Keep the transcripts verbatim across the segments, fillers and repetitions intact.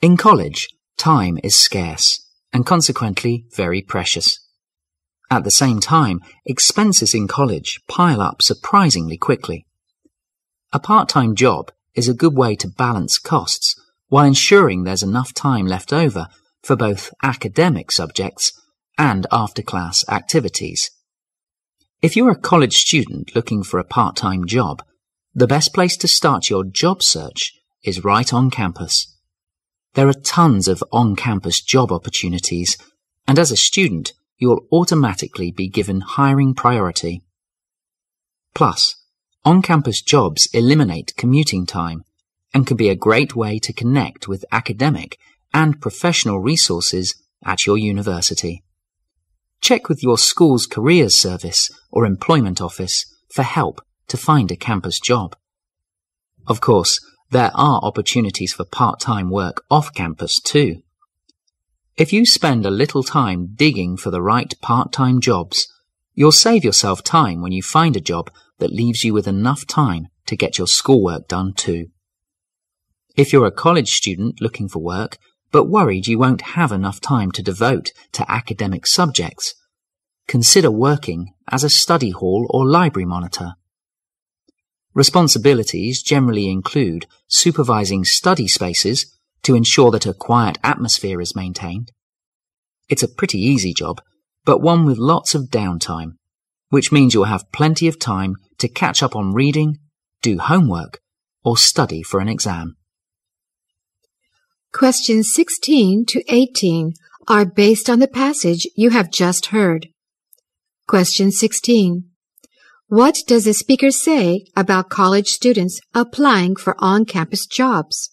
In college, time is scarce and consequently very precious. At the same time, expenses in college pile up surprisingly quickly. A part-time job is a good way to balance costs while ensuring there's enough time left over for both academic subjects and after-class activities. If you're a college student looking for a part-time job, the best place to start your job search is right on campus. There are tons of on-campus job opportunities, and as a student, you'll automatically be given hiring priority. Plus, on-campus jobs eliminate commuting time and can be a great way to connect with academic and professional resources at your university. Check with your school's careers service or employment office for help to find a campus job. Of course, there are opportunities for part-time work off campus too. If you spend a little time digging for the right part-time jobs, you'll save yourself time when you find a job that leaves you with enough time to get your schoolwork done too. If you're a college student looking for work, but worried you won't have enough time to devote to academic subjects, consider working as a study hall or library monitor. Responsibilities generally include supervising study spaces to ensure that a quiet atmosphere is maintained. It's a pretty easy job, but one with lots of downtime, which means you'll have plenty of time to catch up on reading, do homework, or study for an exam. Questions sixteen to eighteen are based on the passage you have just heard. Question sixteen. What does the speaker say about college students applying for on-campus jobs?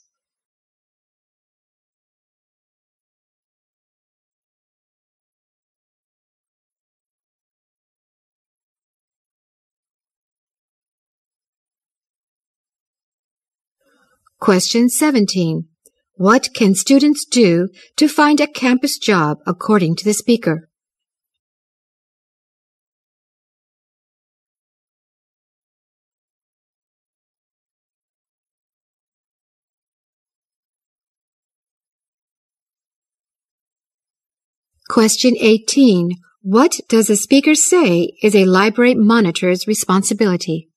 Question seventeen. What can students do to find a campus job according to the speaker? Question eighteen. What does the speaker say is a library monitor's responsibility?